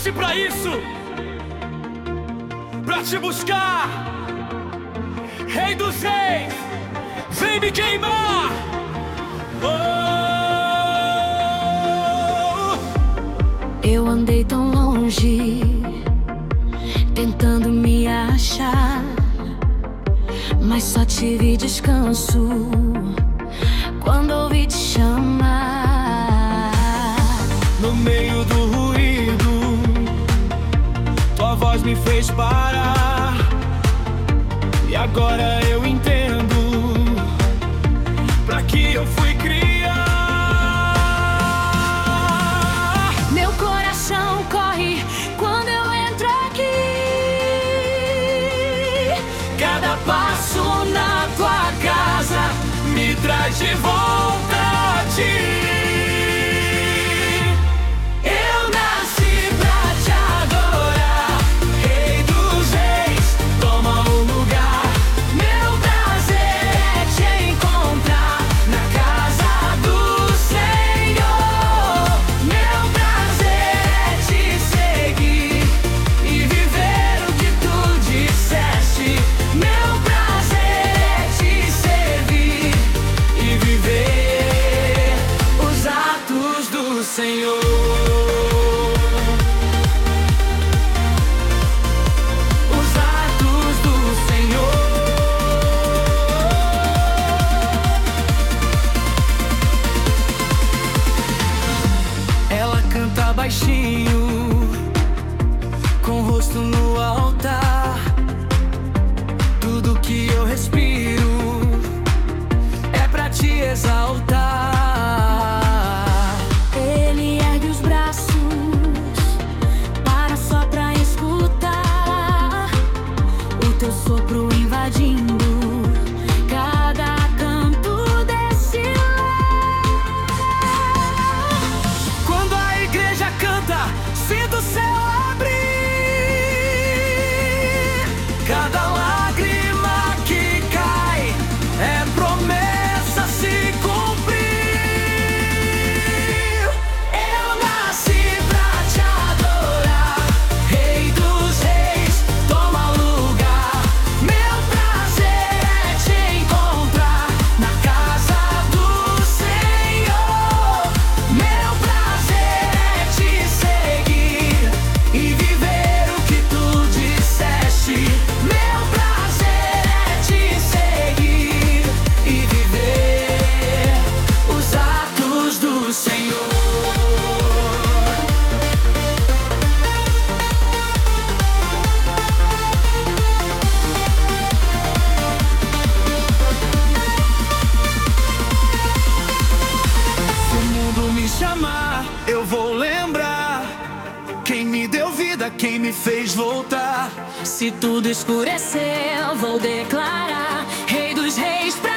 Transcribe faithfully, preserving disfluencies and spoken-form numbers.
trouxe pra isso, pra te buscar. Rei dos reis, vem me queimar. Oh! Eu andei tão longe, tentando me achar, mas só tive descanso quando ouvi te chamar. No meio do ruído, tua voz me fez parar. E agora eu entendo pra que eu fui criar. Meu coração corre quando eu entro aqui. Cada passo na tua casa me traz de volta a ti. Senhor, os atos do Senhor. Ela canta baixinho, com o rosto no altar. Tudo que eu respiro é pra te exaltar. Teu sopro invadindo cada canto desse lar. Quando a igreja canta, sinto o céu abrir. Cada lágrima que cai é promessa a se cumprir. Eu nasci pra te adorar, Rei dos reis, toma lugar. Eu vou lembrar quem me deu vida, quem me fez voltar. Se tudo escureceu, vou declarar: Rei dos reis.